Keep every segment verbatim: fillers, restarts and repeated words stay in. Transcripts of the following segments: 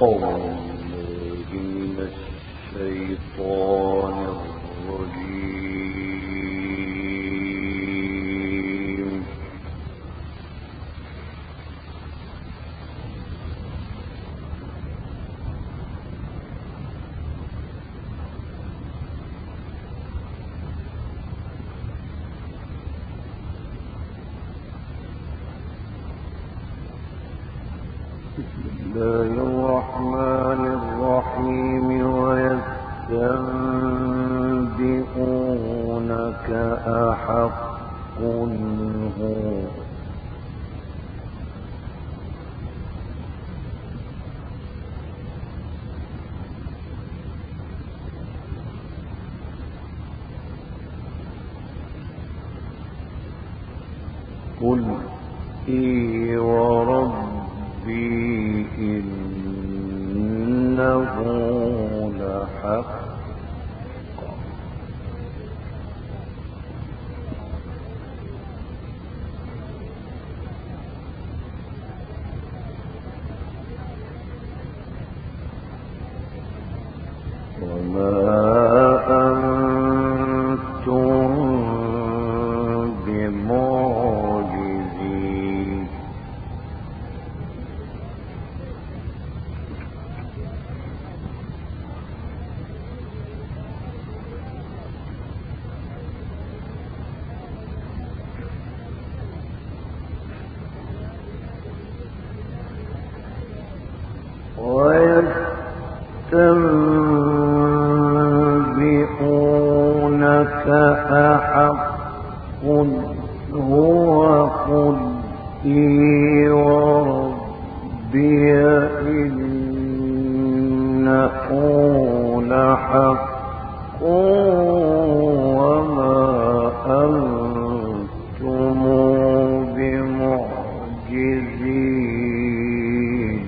قل إي وربي إنه لحق وما ويستنبئونك أحق هو قل إي وربي إنه لحق وما أنتم بمعجزين.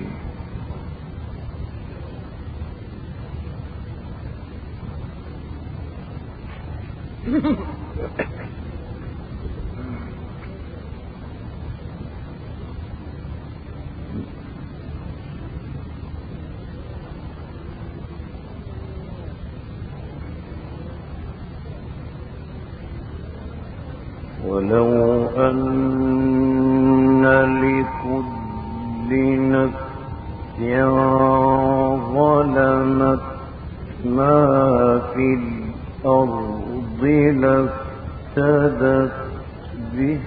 ولو أن لكل نفس ظلمت ما في الأرض لافتدت به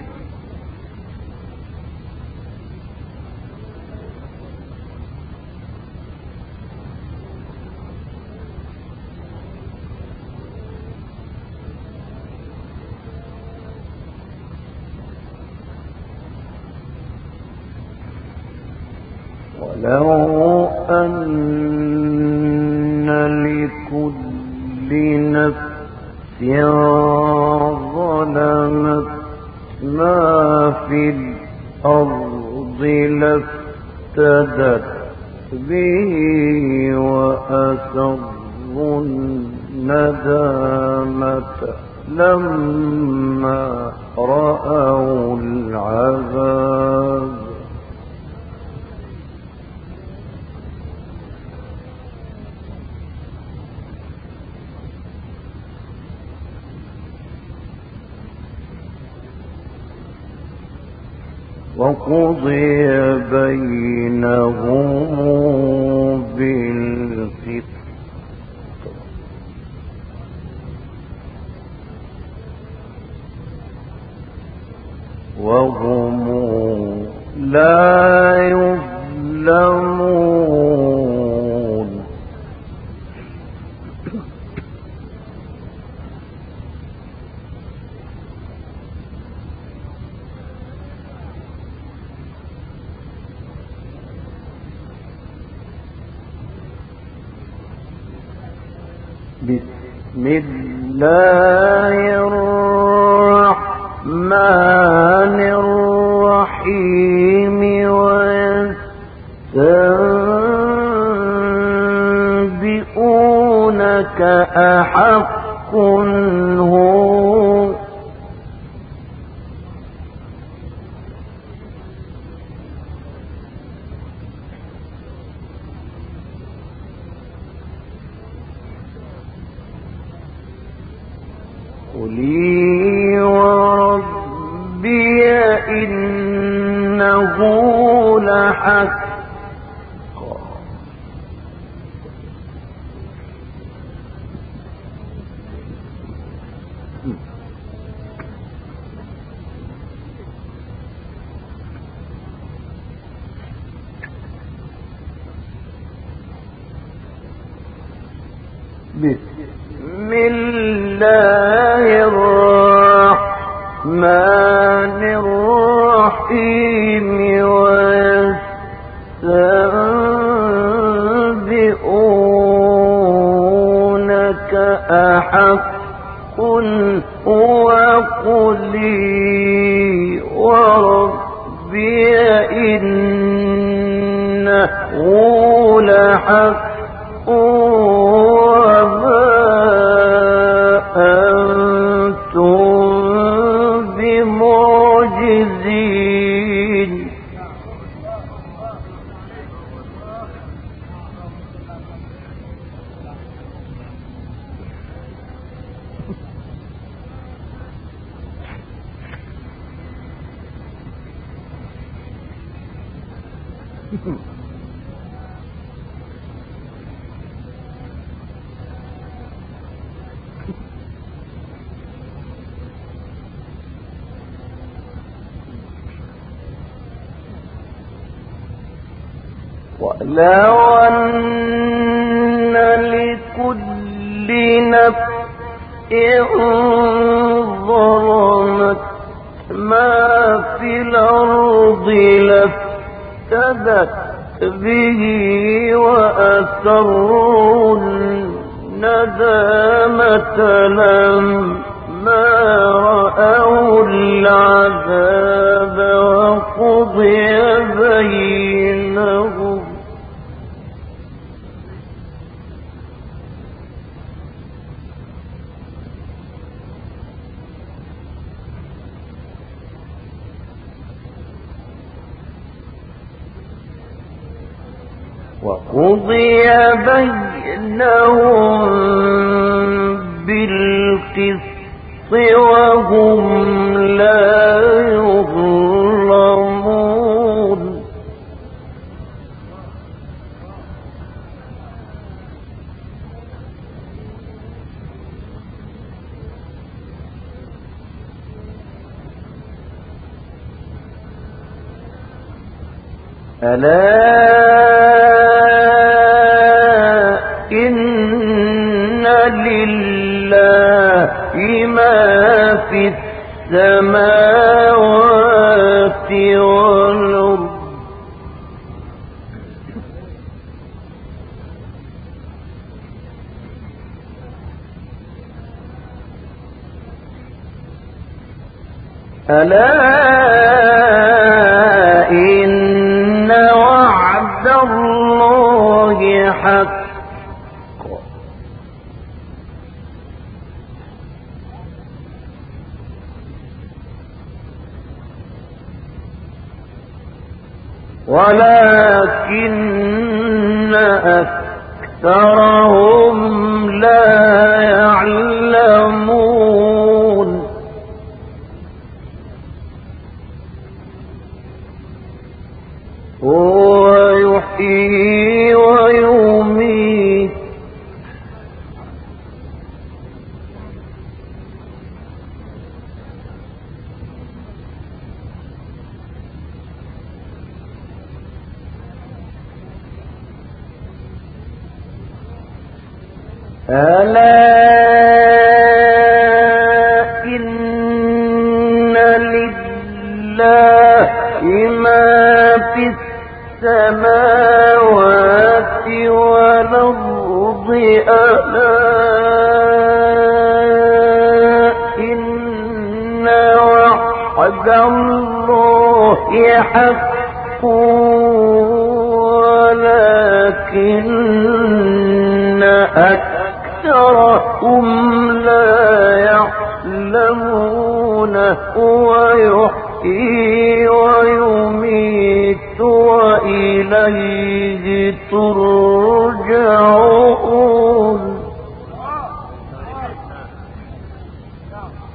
ولو أن لكل نفس ظلمت ما في الأرض لافتدت به وأسروا الندامة لما رأوا العذاب وقضي بينهم بالقسط وهم لا يظلمون. بسم الله الرحمن الرحيم ويستنبئونك أحق هو قولي وربي إنه لحق. بسم الله الرحمن الرحيم ويستنبئونك أحق هو قل وربي إنه لحق وما أنتم بمعجزين. ولو أن لكل نفس ظلمت ما في الأرض لافتدت به وأسروا الندامة لما رأوا العذاب وقضي بينهم وقضي بينهم بالقسط وهم لا يظلمون. ألا إن لله ما في السماوات والأرض ألا إن وعد الله حق ولكن أكثرهم لا يعلمون. هو يحيي ويميت ألا إن لله ما في السماوات والأرض ألا إن وعد الله حق ولكن أكثرهم لا يعلمون. ويحيي ويميت وإليه ترجعون.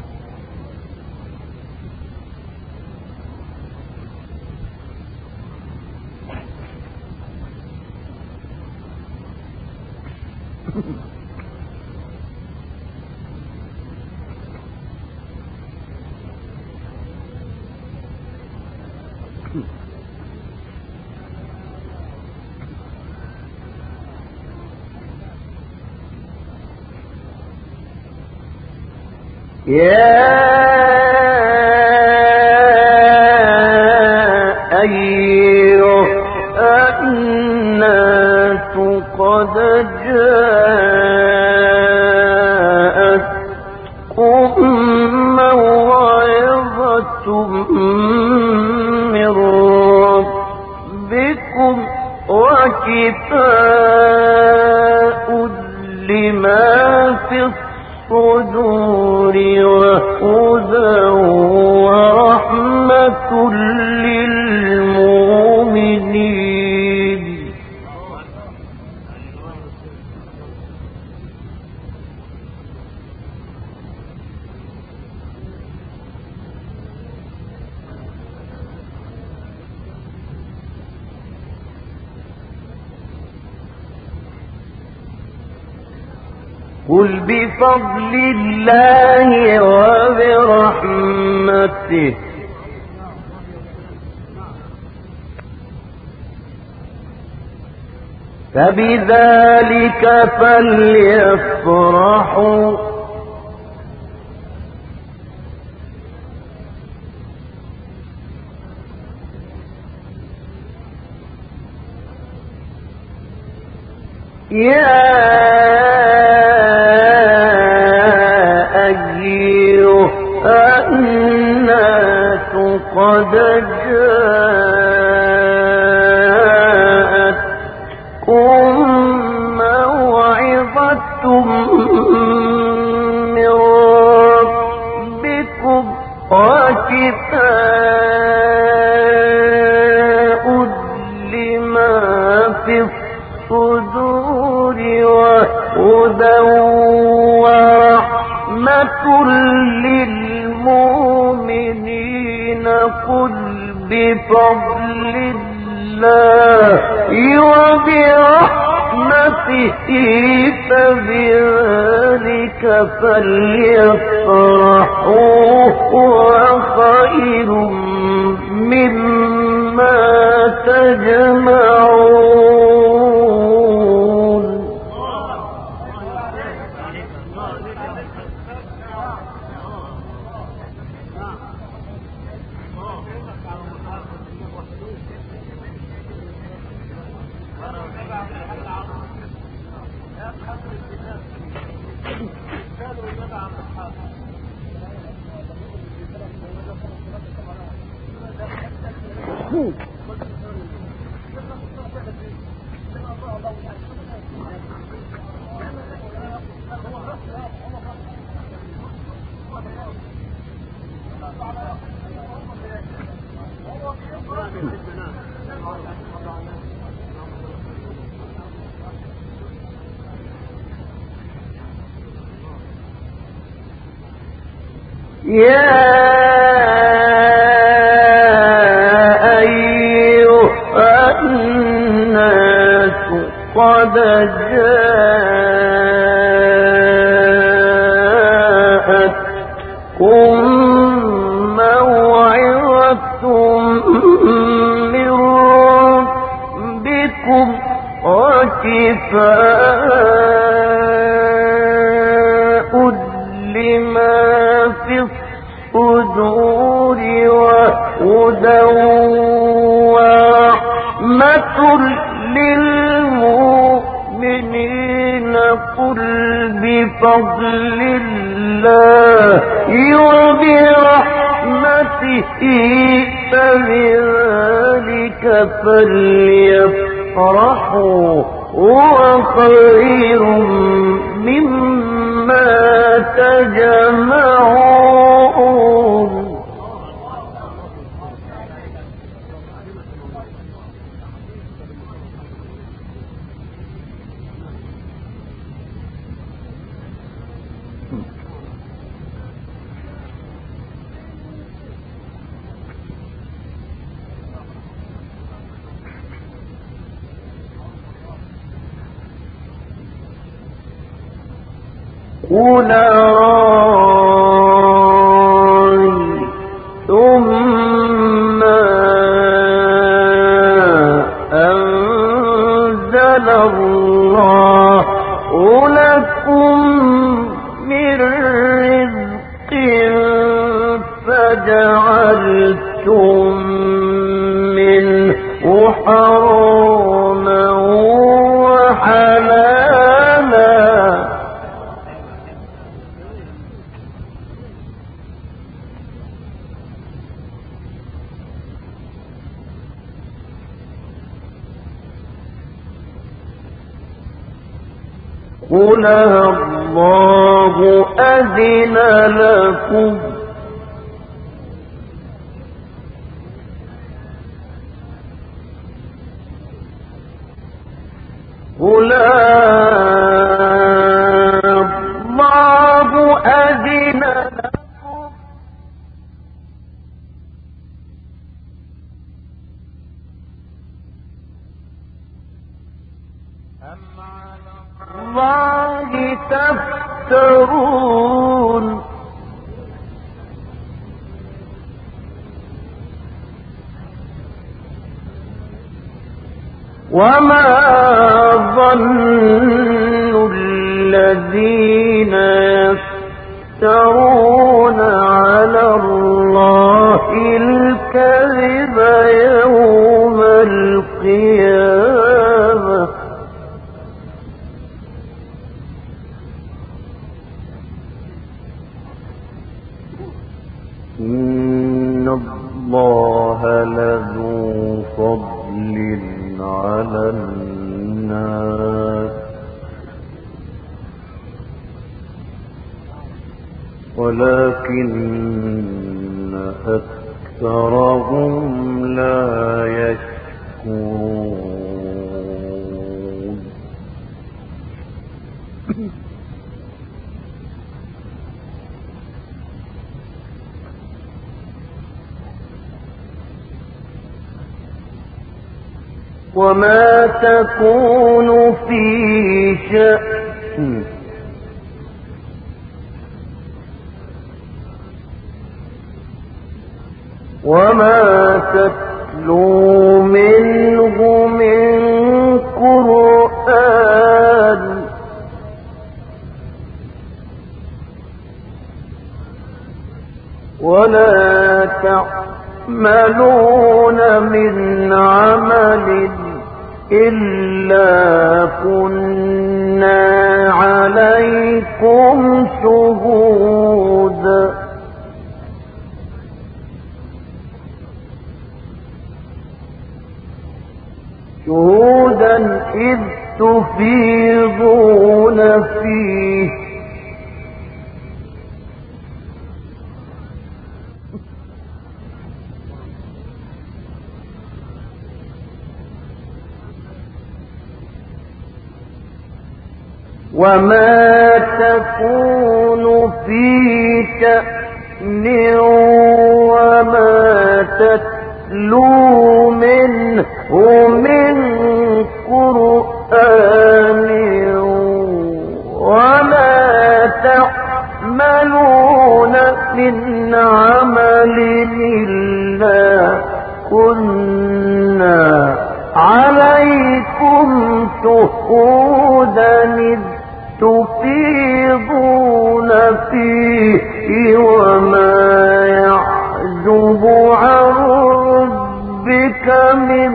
يا أيها الناس قد جاءتكم موعظة من ربكم وشفاء لما في الصدور وهدى ورحمة للمؤمنين. قل بفضل الله وبرحمته فبذلك فليفرحوا يا الناس قد جاءتكم موعظة من ربكم وشفاء لما في الصدور وهدى ورحمة للمؤمنين. قل بفضل الله وبرحمته فبذلك فليفرحوا هو خير مما تجمعون. يا أيها الناس قد جاءتكم موعظة من ربكم وشفاء لما في الصدور وهدى ورحمة للمؤمنين. قل بفضل الله وبرحمته فبذلك فليفرحوا هو خير مما تجمعون. قل أرأيتم ما جعلتم منه حراما وحلالا قل الله أذن لكم قل الله أذن لكم أم على الله تفترون وما ظن الذين يفترون على الله الكذب يوم القيامة إن الله لذو فضل على الناس ولكن أكثرهم لا يشكرون وما تكون في شأن وما تتلو منه من قرآن ولا تعملون من عمل إلا كنا عليكم شهودا شهودا إذ تفيضون فيه وما تكون في شأن وما تتلو منه من قرآن ولا تعملون من عمل إلا كنا عليكم شهودا إذ تفيضون فيه وما يعزب عن ربك من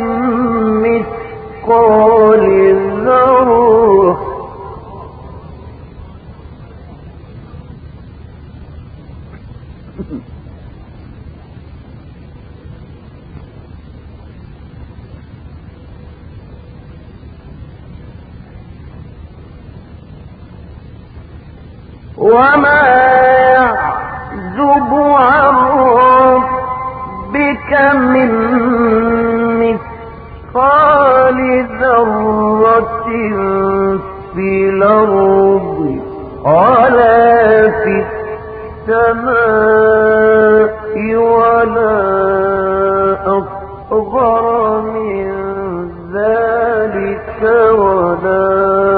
مثقال ذرة وما يعزب عن ربك من مثقال ذرة في الأرض ولا في السماء ولا أصغر من ذلك ولا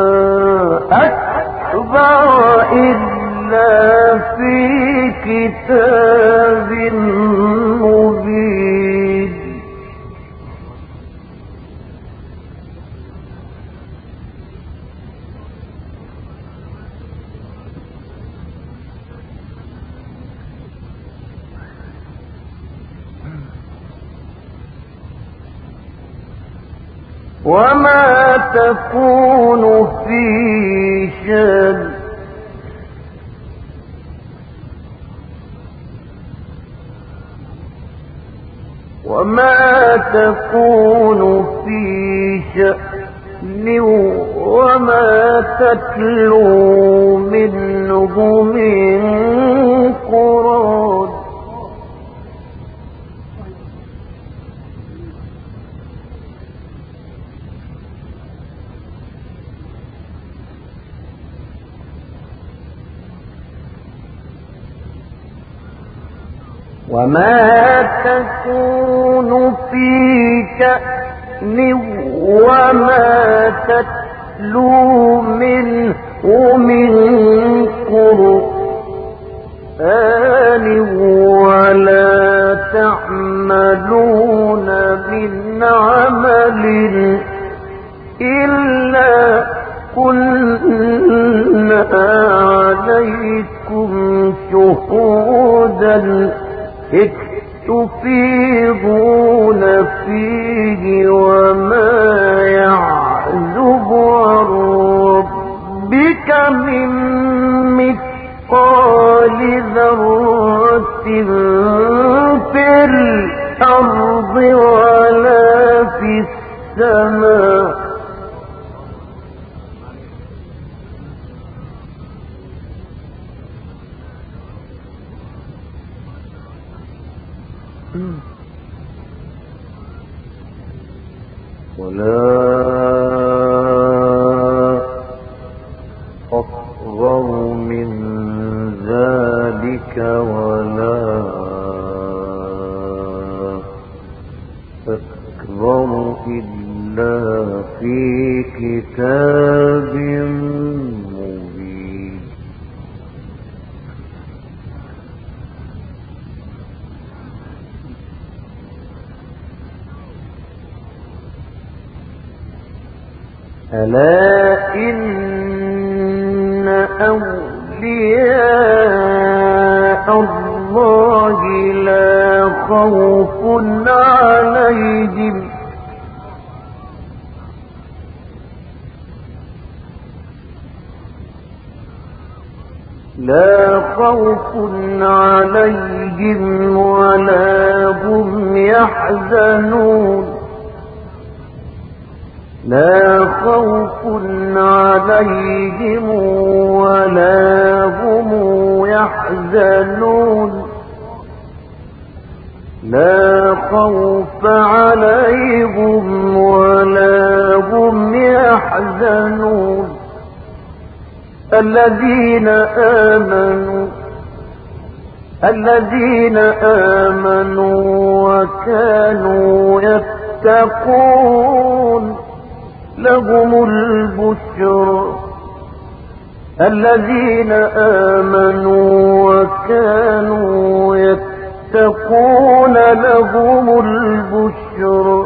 أكبر إلا في كتاب مبين وما تكون في شأن وما تكون في شأن وما تتلو منه من قرآن وما تكون في شأن وما تتلو منه من قرآن ولا تعملون من عمل إلا كنا عليكم شهودا إذ تفيضون فيه وما يعزب عن ربك من مثقال ذرة في الأرض ولا في السماء ولا أصغر من ذلك ولا أكبر إلا في كتاب مبين ألا إن أولياء الله لا خوف عليهم لا خوف عليهم ولا هم يحزنون لا خوف عليهم ولا هم يحزنون لا خوف عليهم ولا هم يحزنون الذين آمنوا الذين آمنوا وكانوا يتقون لهم البشرى الذين آمنوا وكانوا يتقون لهم البشرى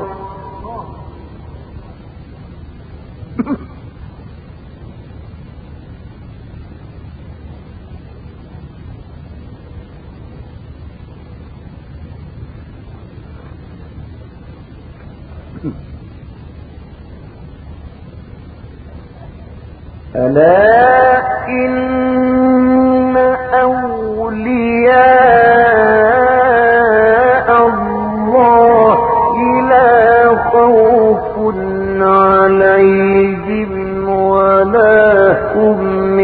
ألا إن أولياء الله لا خوف عليهم ولا هم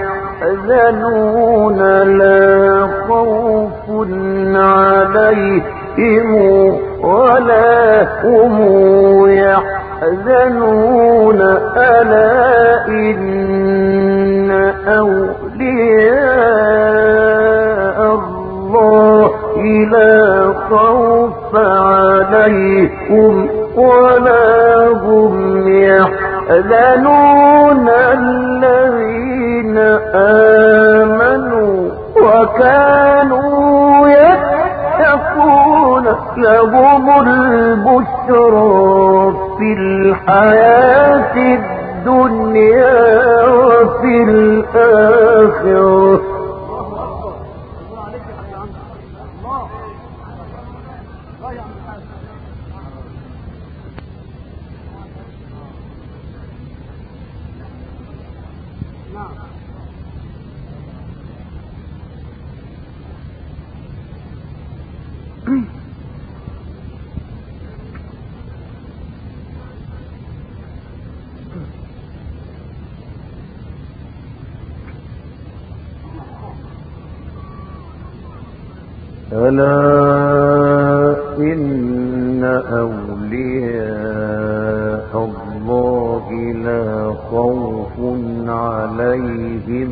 يحزنون لا خوف عليهم ولا هم يحزنون ألا إن أولياء الله لا خوف عليهم ولا هم يحزنون الذين آمنوا وكانوا يتقون لهم البشرى في الحياة الدنيا وفي الآخرة ألا إن أولياء الله لا خوف عليهم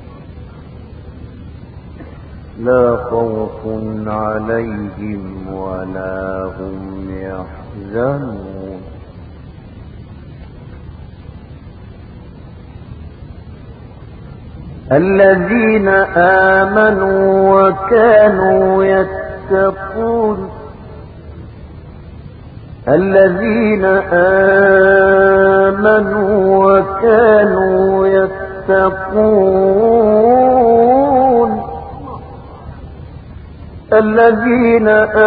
لا خوف عليهم ولا هم يحزنون الذين آمنوا وكانوا يتقون الذين آمنوا وكانوا يتقون الذين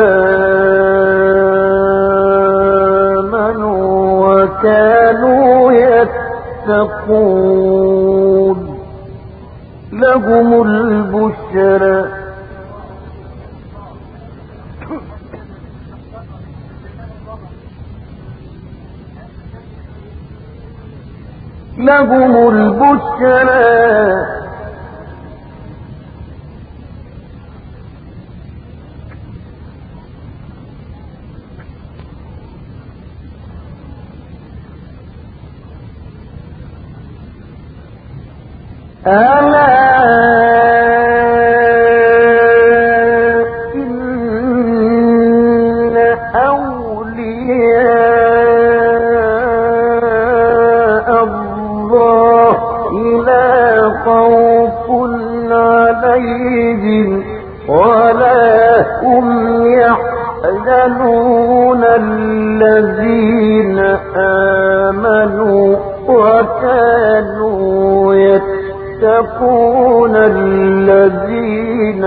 آمنوا وكانوا يتقون لهم البشرى لهم البشرى ألا إن أولياء الله لا خوف عليهم ولا هم يحزنون الذين آمنوا وكانوا يتقون الذين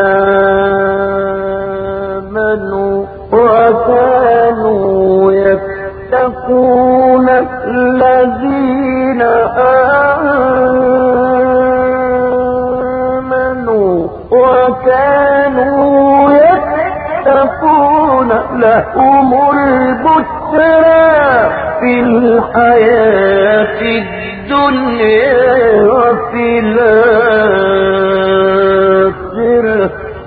آمنوا وكانوا يتقون الذين آمنوا وكانوا يتقون لهم البشرى في الحياة الدنيا وفي الآخرة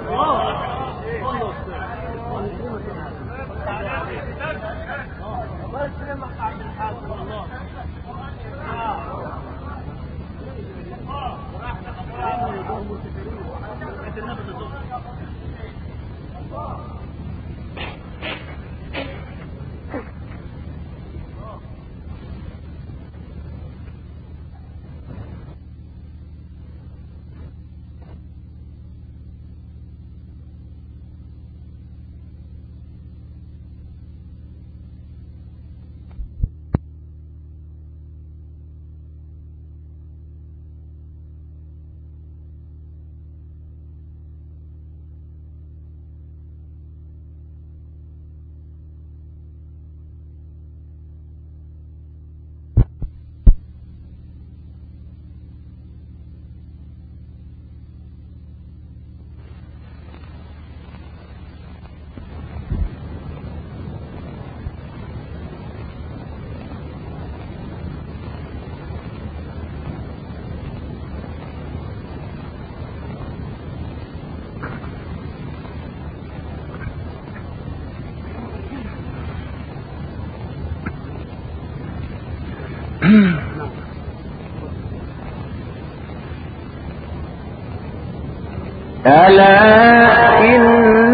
ألا إن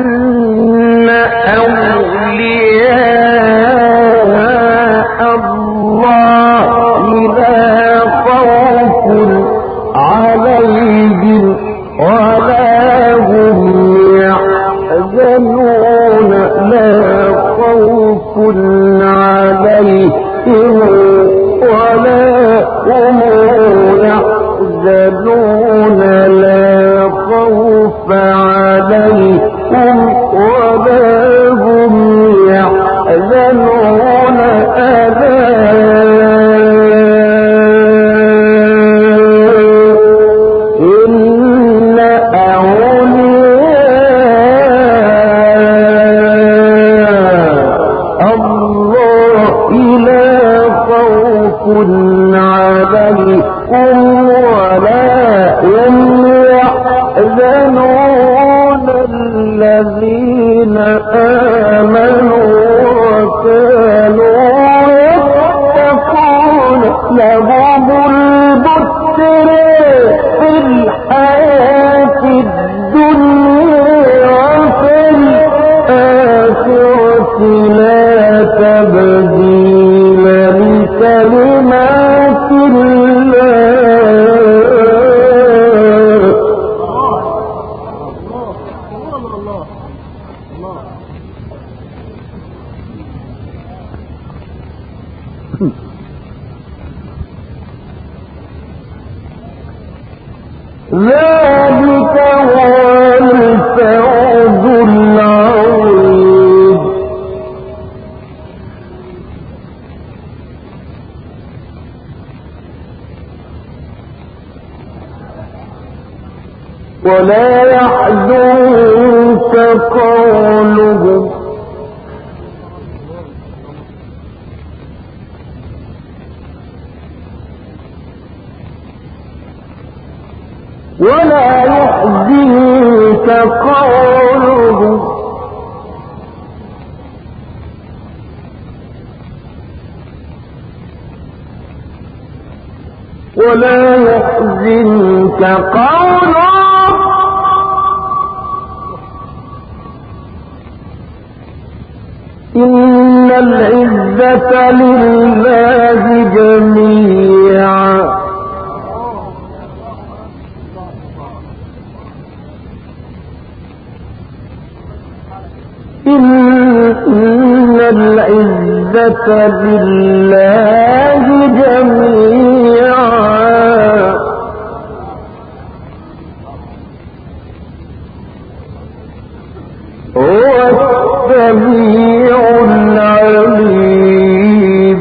أولياء الله لا خوف عليهم ولا هم يحزنون لا خوف عليهم ولا هم يحزنون لا خوف عليهم الذين آمنوا وكانوا يتقون لهم البشر في الحياة الدنيا وفي الآخرة لا تبديل لكلمات ذلك هو الفوز العظيم. ولا يحزنك قولهم ولا يحزنك قولهم ولا يحزنك قولهم إن العزة لله جميعا إن العزة لله جميعا هو السميع العليم.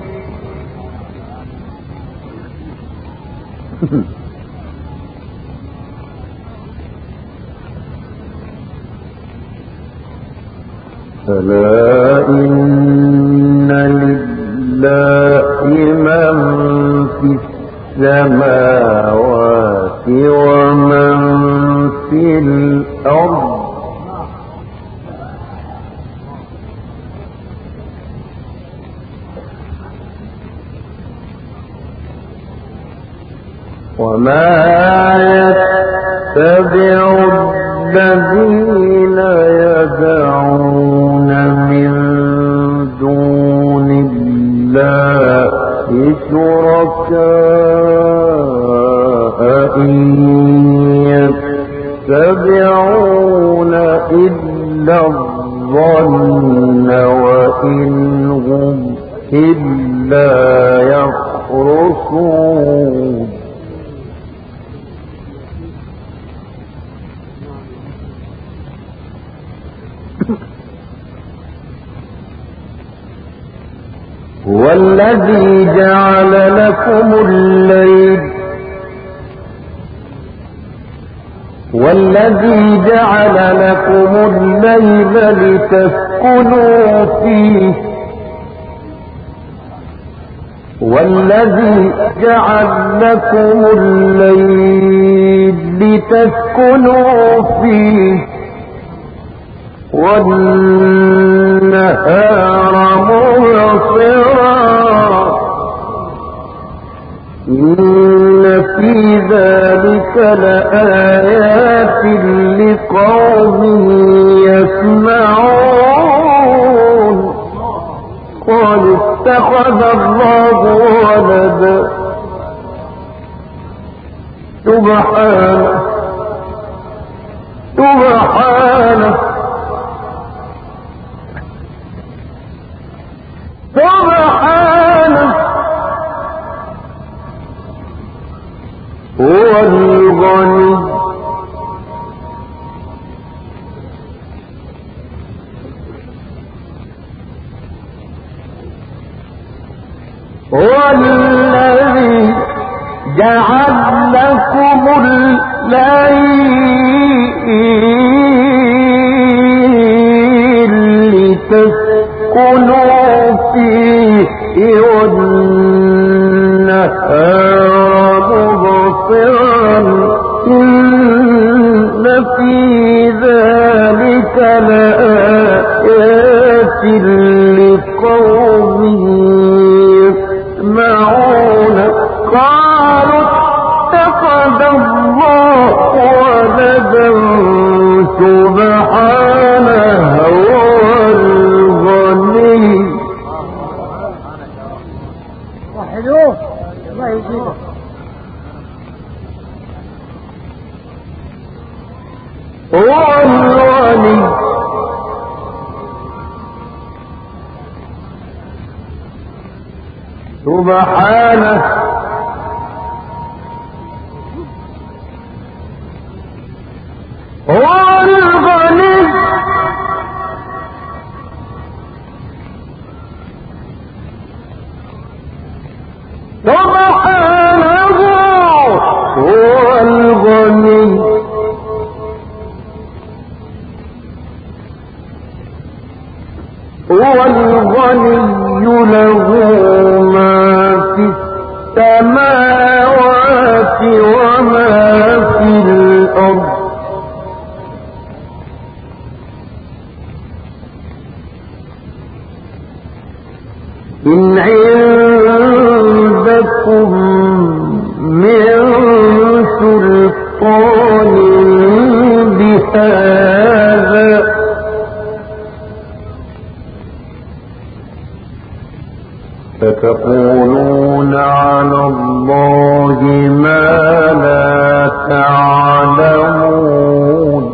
فلا إن لله من في السماوات ومن في الأرض وما يتبع الذين يدعون من دون الله شركاء إن يتبعون إلا الظن وإن هم إلا يخرصون. هو الذي جعل لكم الليل والذي جعل لكم الليل لتسكنوا فيه والذي جعل لكم الليل لتسكنوا فيه والنهار مبصرا إن في ذلك لآيات لقوم يسمعون. قال اتخذ الله ولدا سبحانه سبحانه سبحانه هو الغني هو الذي جعل لكم الليل لتسكنوا فيه والنهار مبصرا إن في ذلك لآيات لقوم يسمعون قالوا اتخذ الله ولدا سبحانه هو الغني. وحدوه الله يزيده. هو الغني سبحانه هو الغني سبحانه هو الغني هو الغني له ما في السماوات وما في الأرض إن عندكم من سلطان بهذا فتقولون على الله ما لا تعلمون.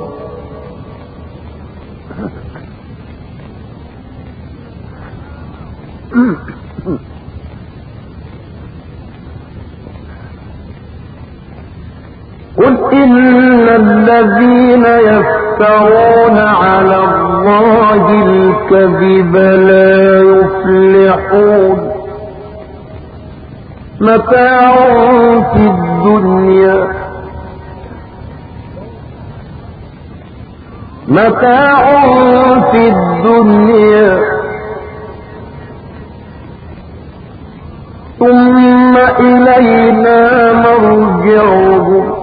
قل إن الذين يفترون على الله الكذب لا يفلحون متاع في الدنيا متاع في الدنيا ثم إلينا مرجعهم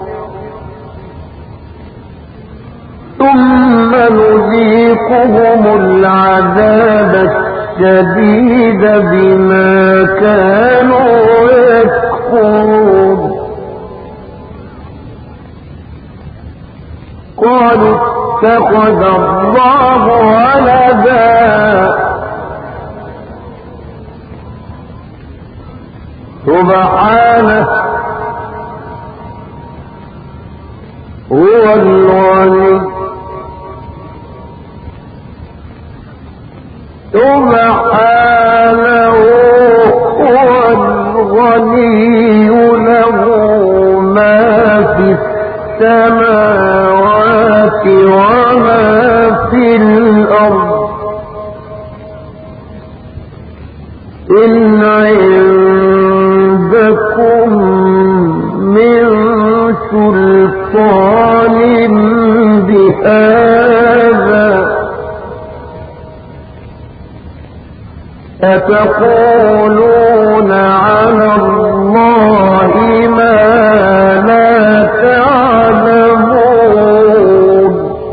ثم نذيقهم العذاب الشديد بما كانوا يكفرون. قالوا اتخذ الله ولدا سبحانه هو الغني سبحانه هو الغني له ما في السماوات وما في الأرض إن عندكم من سلطان بهذا أتقولون على الله ما لا تعلمون.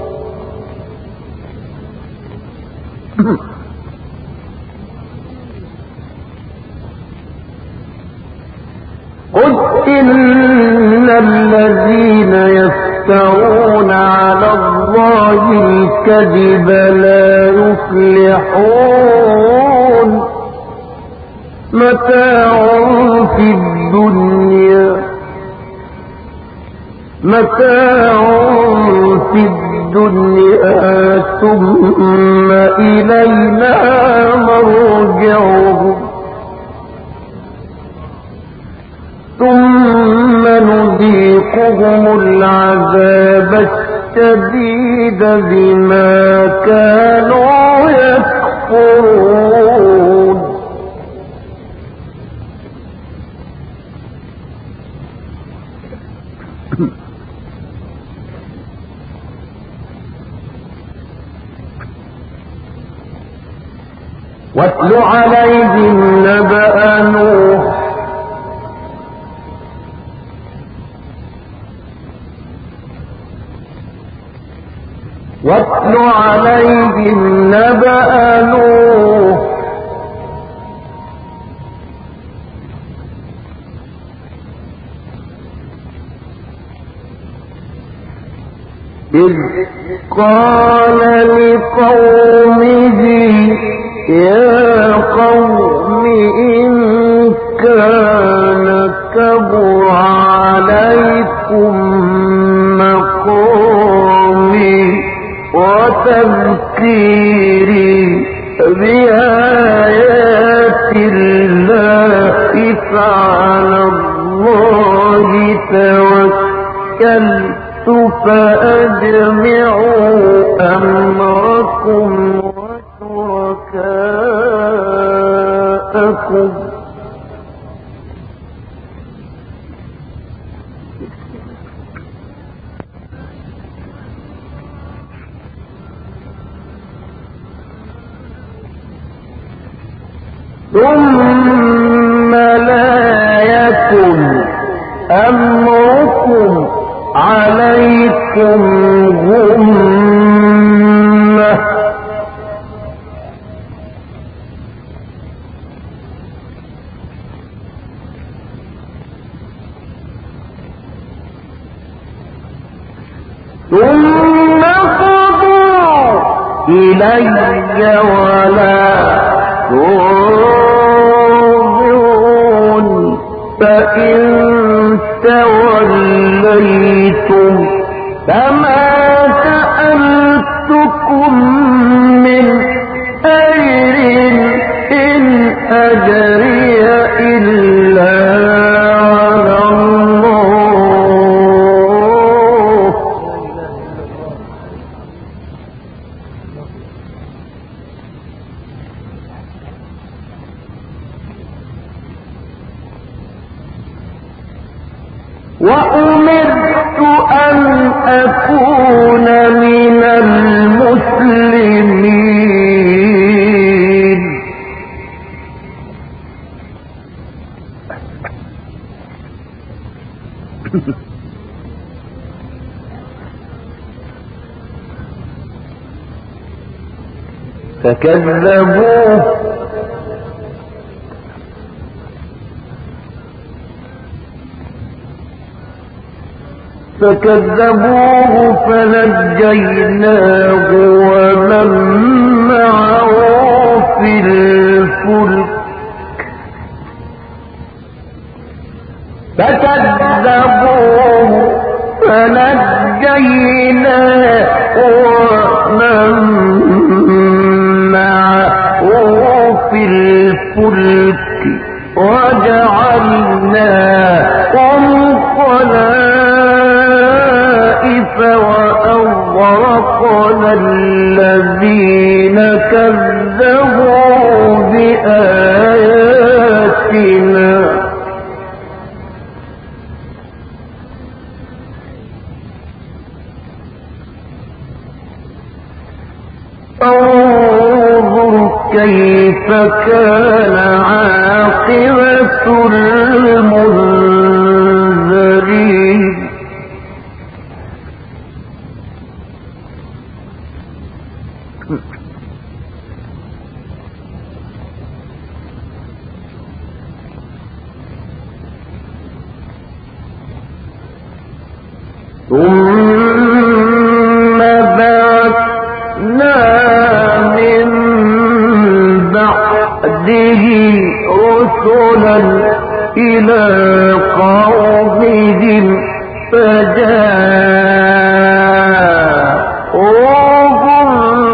قل إن الذين يفترون على الله الكذب لا يفلحون متاع في الدنيا متاع في الدنيا ثم إلينا مرجعهم ثم نذيقهم العذاب الشديد بما كانوا يكفرون. واتل عليهم نبأ نوح واتل واتل عليهم نبأ نوح إذ قال لقومه يا قوم إن كان كبر عليكم مقامي وتذكيري بآيات الله فعلى الله توكلت فأجمعوا أمركم وشركاءكم ثم لا يكن أمركم عليكم غمة ثم قضوا إلي ولا تنظرون فإن توليتم فما سألتكم من أجر إن أجري إلا على الله وأمرت أن أكون من المسلمين فكذبوه فكذبوه فنجيناه ومن معه في الفلك فكذبوه فنجيناه ومن معه في الفلك وجعلناهم خلائف وأغرقنا الذين كذبوا بآياتنا انظر كيف كان عاقبة المنذرين ثم بعثنا من بعده رسلا إلى قومهم فجاءوهم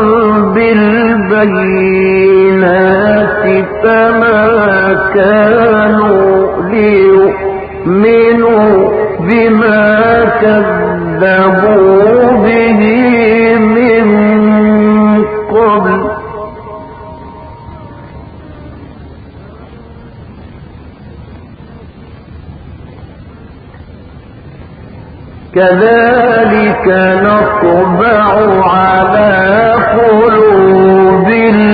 بالبينات فما كانوا ليؤمنوا بما كذبوا به من قبل كذلك نطبع على قلوب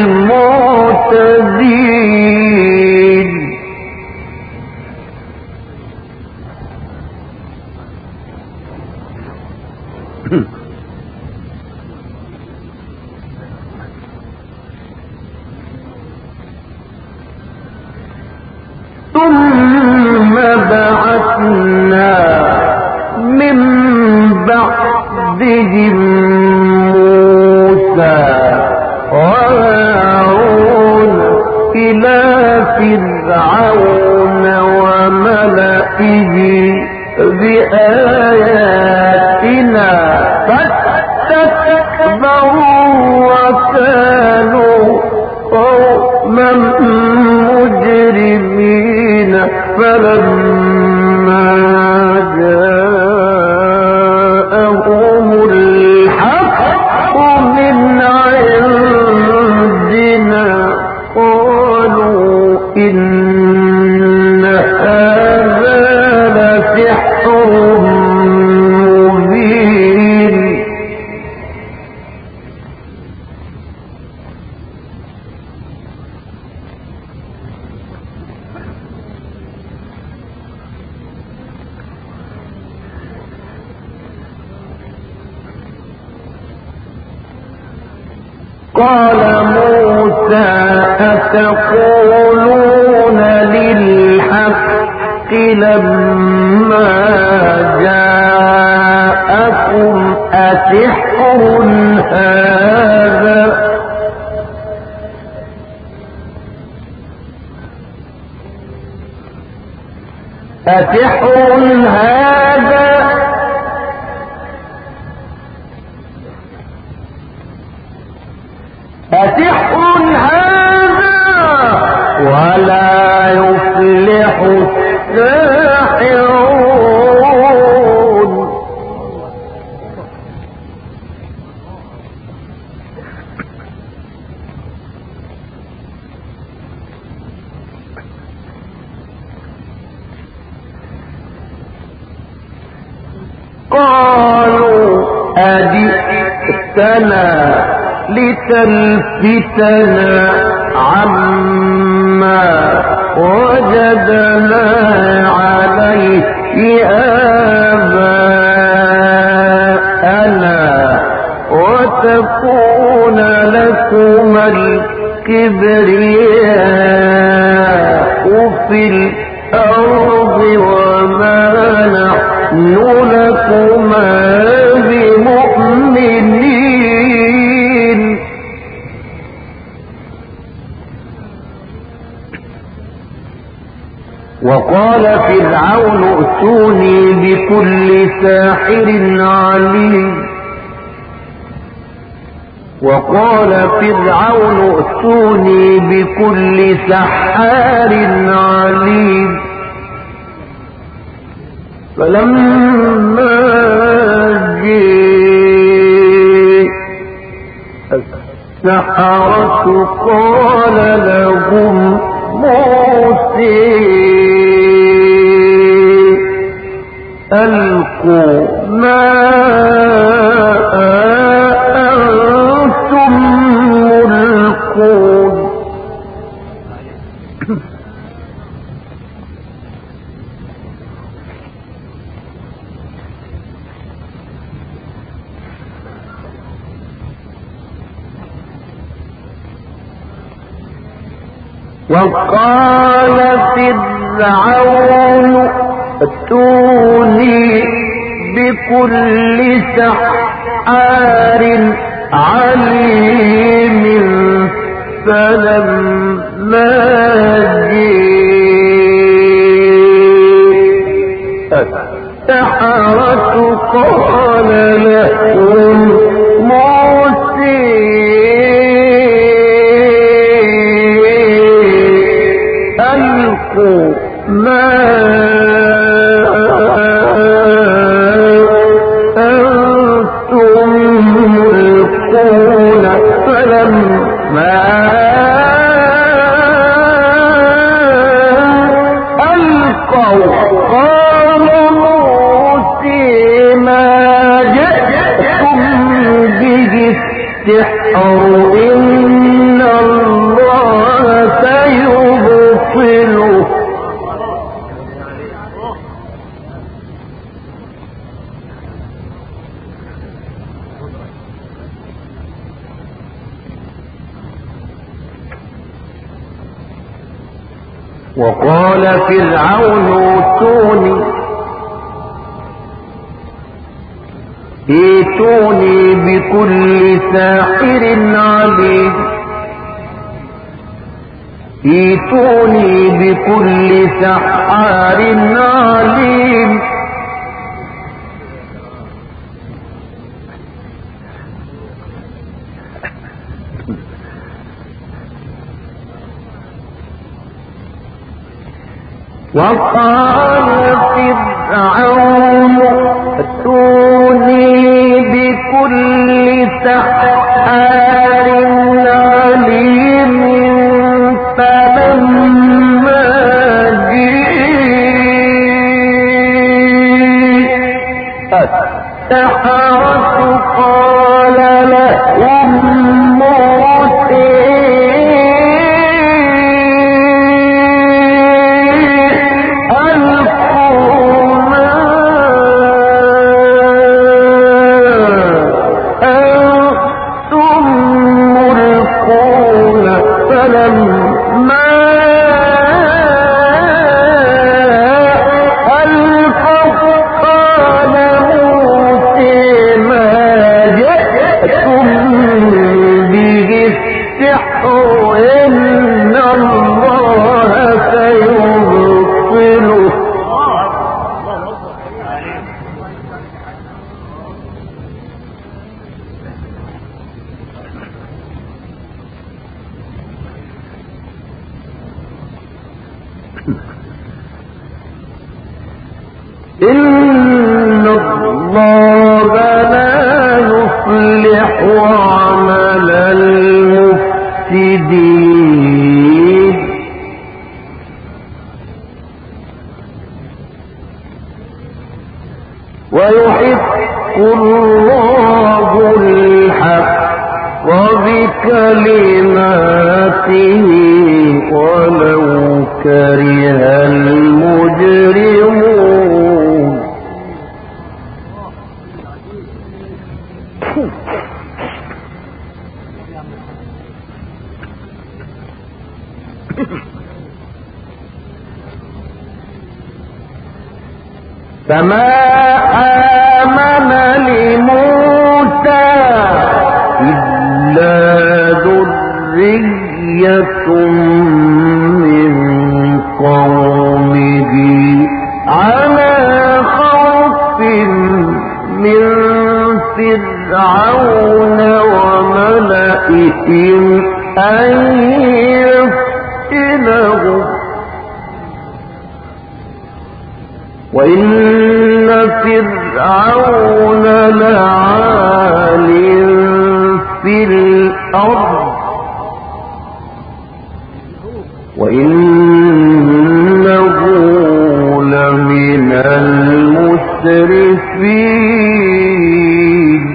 المعتدين بعثنا من بعدهم موسى وهارون إلى فرعون وملئه بآياتنا فاستكبروا وكانوا قوما مجرمين فلما جاءهم الحق من عندنا قالوا إن هذا لسحر مبين. قال موسى أتقولون للحق لما جاءكم أسحر هذا أسحر هذا أسحر هذا ولا يفلح الساحرون. قالوا أجئتنا لتلفتنا عما وجدنا عليه آباءنا وتكون لكما الكبرياء في الأرض وما نحن لكما بمؤمنين. وقال فرعون ائتوني بكل ساحر عليم وقال فرعون ائتوني بكل سحار عليم. فلما جاء السحرة قال لهم موسى ألقوا ما أنتم ملقون. وقال فرعون ائتوني بكل سحار عليم. فلما جاء السحرة قال لهم موسى ألقوا ما أنتم ملقون. فلما ألقوا قال موسى ما جئتم به السحر إن الله سيبطله. وقال فرعون ائتوني ائتوني بكل ساحر عليم ائتوني بكل سحار عليم وقال فرعون ائتوني بكل سحار عليم فلما جاء السحرة قال لهم موسى إن الله لا يصلح عمل المفسدين ويحق الله الحق بكلماته ولو كره المجرمون. فما آمن لموسى إلا ذرية من قومه على خوف من فرعون وملئهم أن يفتنهم وإن فرعون لعال في الأرض وإنه لمن المسرفين.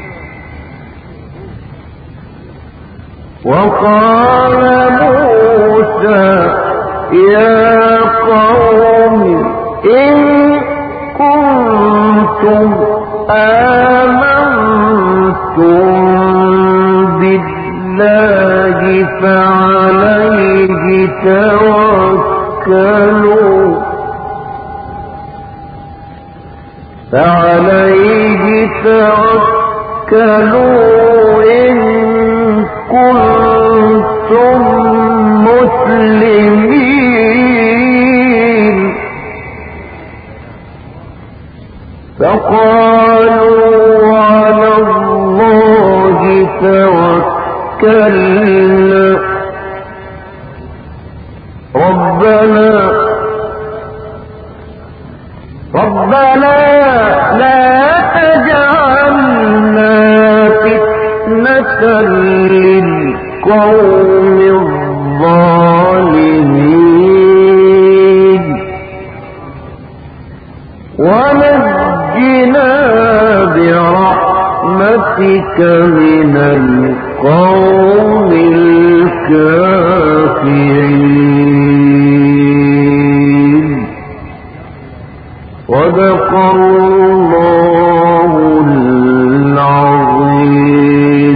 وقال موسى يا قوم إن كنتم آمنتم بالله فعليه توكلوا فعليه توكلوا إن كنتم مسلمين. فقالوا على الله توكلنا ربنا ربنا لا تجعلنا فتنة للقوم الظالمين ونجنا برحمتك من القوم الكافرين. صدق الله العظيم.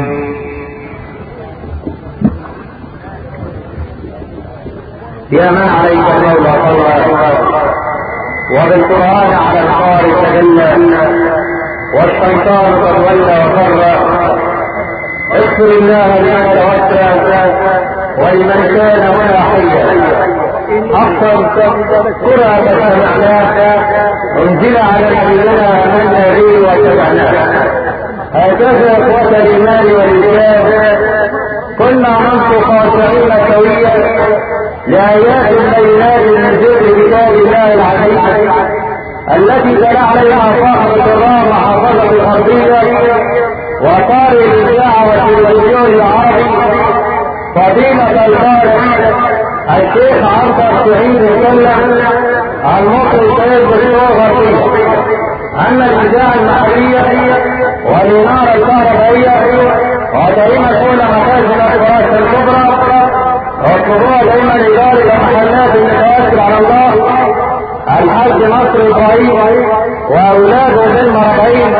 يا ما عليك مولى الله وبالقرآن على القارئ تجلى والشيطان قد ولى وفر. اغفر الله لمن توفى ولمن كان هنا حيا. اكثر قرى سمعناه انزل على نبينا من به واتبعناه. هكذا اخوة الايمان والاسلام كنا ننصر خاشعين سويا لايات بينات من ذكر كتاب الله العزيز التي تلا عليها صاحب الكرام حافظة الغربية وقارئ الاذاعة والتلفزيون العربي فضيلة القارئ الشيخ عبد السعيد يتكلم عن مصر سيد بالصورة الغربية أن الإذاعة المحلية والإنارة الكهربائية ودائما كل مخازن الفراشة الكبرى واطلبوها دائما إدارة المحلات المتوكل على الله الحاج نصر إبراهيم وأولاده بالمربعين.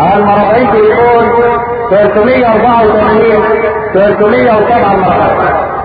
المربعين تليفون ثلاثمائة وأربعة وثمانين ثلاثمائة وسبعة مرات.